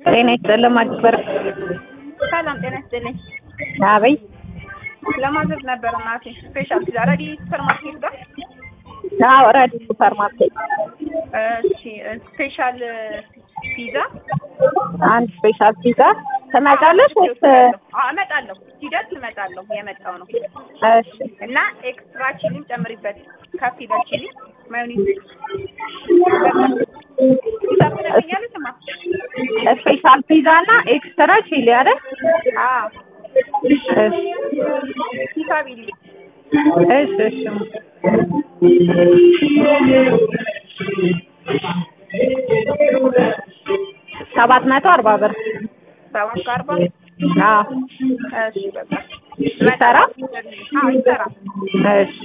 ጤና ይስጥልኝ ማክበር ሰላም ጤና ይስጥልኝ። አበይ ለማዘዝ ነበር እናቴ ስፔሻል ፒዛ ረዲ ሱፐር ማርኬት ጋር። አዎ ረዲ ሱፐር ማርኬት። እሺ ስፔሻል ፒዛ አንድ ስፔሻል ፒዛ ትመጫለሽ ወይስ? እመጣለሁ፣ ሲደርስ እመጣለሁ። የመጣው ነው። እሺ እና ኤክስትራ ቺሊም ጨምሪበት፣ ከፍ ይበል ቺሊ ማዮኒዝ። ስፔሻል ፒዛ እና ኤክስትራ ቺሊ አይደል? አዎ እሺ ሂሳቢሊ። እሺ እሺ 740 ብር 740 አዎ እሺ በቃ ይሰራ? አዎ ይሰራ። እሺ